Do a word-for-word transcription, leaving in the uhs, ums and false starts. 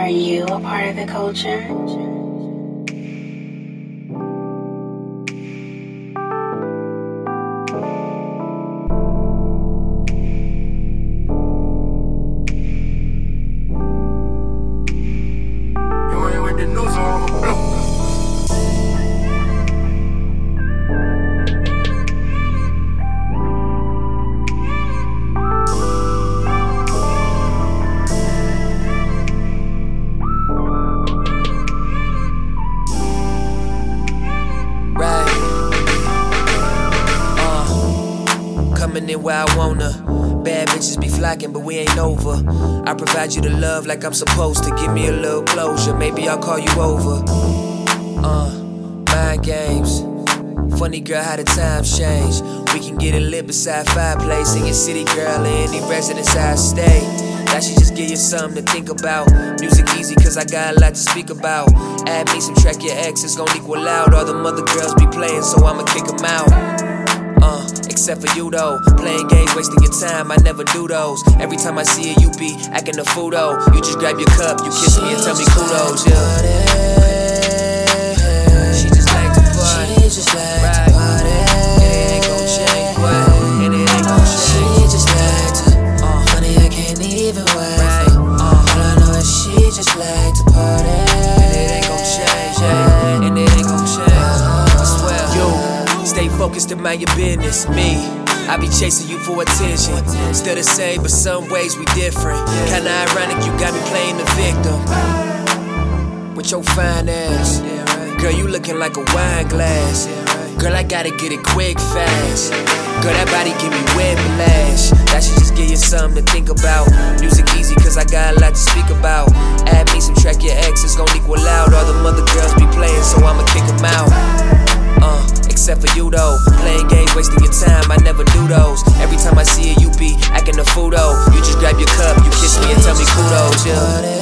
Are you a part of the culture? Coming in where I wanna. Bad bitches be flocking, but we ain't over. I provide you the love like I'm supposed to. Give me a little closure, maybe I'll call you over. Uh, mind games. Funny girl, how the times change. We can get it lit beside fireplace in your city, girl, or any residence I stay. That should just give you something to think about. Music easy, cause I got a lot to speak about. Add me, subtract your ex, it's gon' equal out. All them other girls be playing, so I'ma kick them out. Uh, except for you though, playing games, wasting your time, I never do those. Every time I see you, you be acting a fool though. You just grab your cup, you kiss me and tell me kudos, yeah. She just like to party, she just like right. to party. It ain't gon' change, what? And it ain't gon' change. She just like to, uh, funny I can't even wait. Right. Uh, all I know is she just like to party. And it ain't gon' change, yeah. And it ain't gon' change, I swear. You stay focused and mind your business. Me, I be chasing you for attention. Still the same, but some ways we different. Kinda ironic, you got me playing the victim with your fine ass. Girl, you looking like a wine glass. Girl, I gotta get it quick, fast. Girl, that body give me whiplash. That should just give you something to think about. Music easy, cause I got a lot to speak about. Add me, subtract your ex, it's gon' equal out. All them other girls be playing, so I'ma kick them out. Uh, except for you though, playing games, wasting your time, I never do those. Every time I see you, you be acting a fool though. You just grab your cup, you kiss me and tell me kudos, yeah.